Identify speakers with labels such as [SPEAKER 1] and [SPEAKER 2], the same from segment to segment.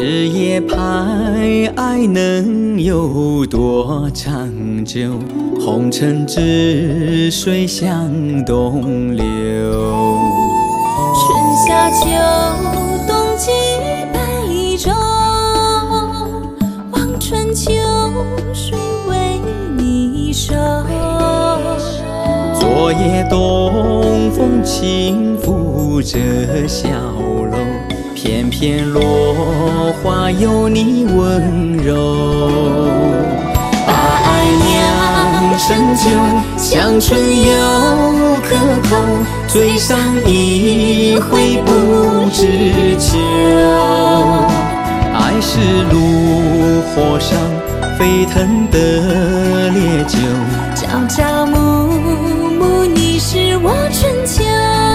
[SPEAKER 1] 日夜拍爱能有多长久？红尘之水向东流。
[SPEAKER 2] 春夏秋冬几百昼，望春秋水为你收。
[SPEAKER 1] 昨夜东风轻拂着小楼，片片落花有你温柔。把爱酿成酒，香醇又可口，醉上一回不知秋。爱是炉火上沸腾的烈酒，
[SPEAKER 2] 朝朝暮暮你是我春秋。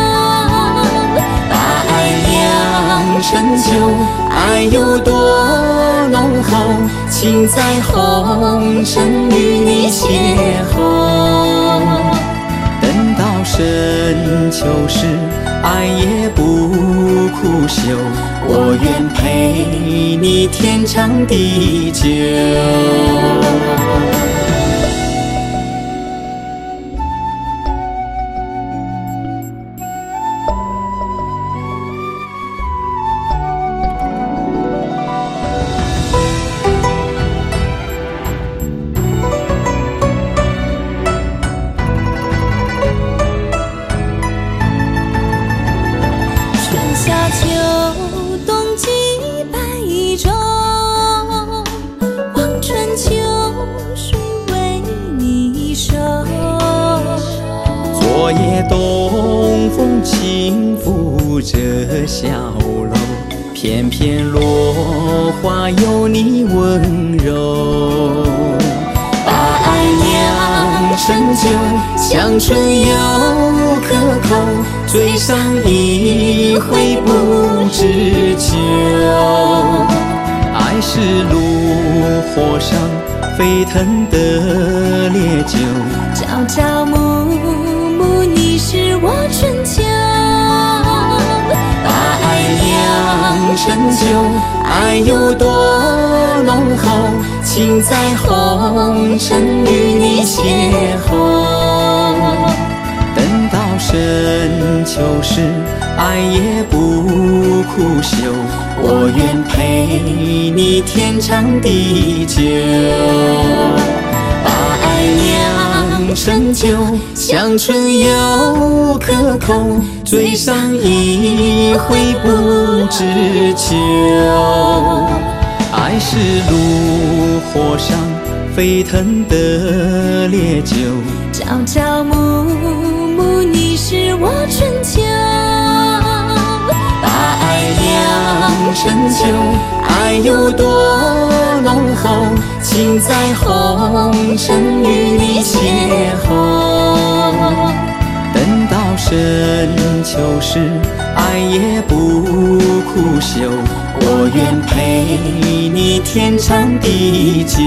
[SPEAKER 1] 把爱酿成酒，爱有多浓厚，情在红尘与你邂逅。等到深秋时，爱也不苦休，我愿陪你天长地久。
[SPEAKER 2] 夏秋冬几百昼，望春秋水为你收。
[SPEAKER 1] 昨夜东风轻拂着小楼，片片落花有你温柔。把爱酿成酒，香醇又可口，醉上一回不知秋。爱是炉火上沸腾的烈酒，
[SPEAKER 2] 朝朝暮暮你是我春秋。
[SPEAKER 1] 把爱酿成酒，爱有多浓厚，情在红尘与你邂逅。等到深秋时，爱也不苦休，我愿陪你天长地久。把爱酿成酒，香醇又可口，醉上一回不知秋。爱是炉火上沸腾的烈酒，
[SPEAKER 2] 朝朝暮暮你是我春秋。
[SPEAKER 1] 把爱酿成酒，爱有多浓厚，情在红尘与你邂逅。等到深秋时，爱也不苦休，我愿陪你天长地久。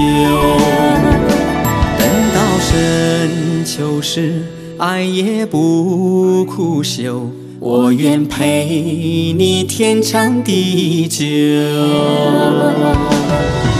[SPEAKER 1] 等到深秋时，爱也不苦休，我愿陪你天长地久。